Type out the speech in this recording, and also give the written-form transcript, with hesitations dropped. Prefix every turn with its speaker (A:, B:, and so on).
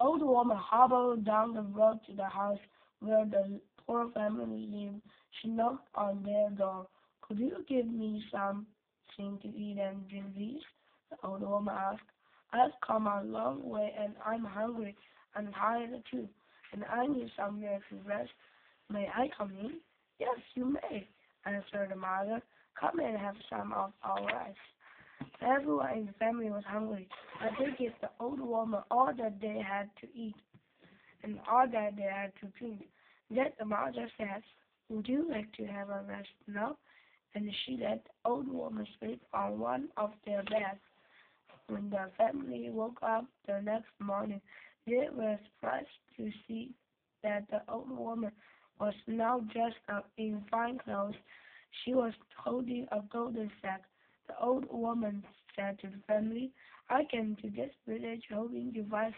A: old woman hobbled down the road to the house where the poor family lived. She knocked on their door. Could you give me something to eat and drink, please? The old woman asked. I've come a long way and I'm hungry and tired too, and I need somewhere to rest. May I come in? Yes, you may, answered the mother. Come and have some of our rice. Everyone in the family was hungry, but they gave the old woman all that they had to eat and all that they had to drink. Then the mother said, would you like to have a rest now? And she let the old woman sleep on one of their beds. When the family woke up the next morning, they were surprised to see that the old woman was now dressed up in fine clothes. She was holding a golden sack. The old woman said to the family, I came to this village hoping to find